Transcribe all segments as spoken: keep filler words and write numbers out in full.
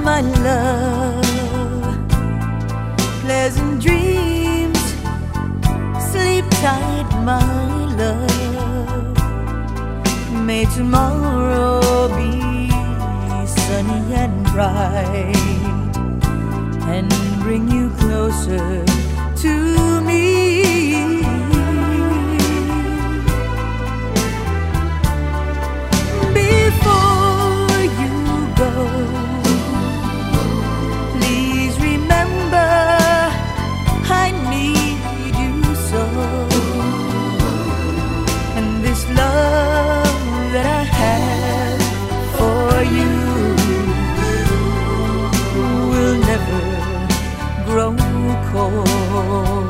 my love. Pleasant dreams, sleep tight, my love. May tomorrow be sunny and bright and bring you closer to me. Before you go, please remember I need you so. And this love that I have for you will never grow cold.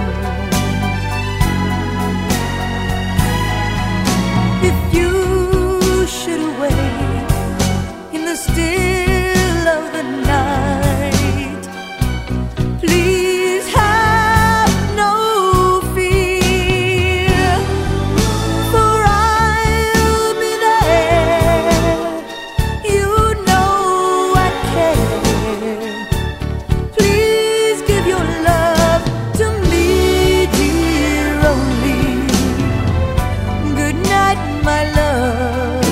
If you should awake in the still of the night, please have no fear, for I'll be there. You know I care. Please give your love to me, dear, only. Good night, my love.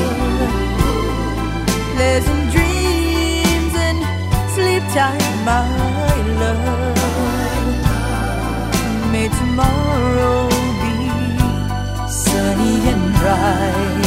Pleasant dreams and sleep tight, my love. May tomorrow be sunny and bright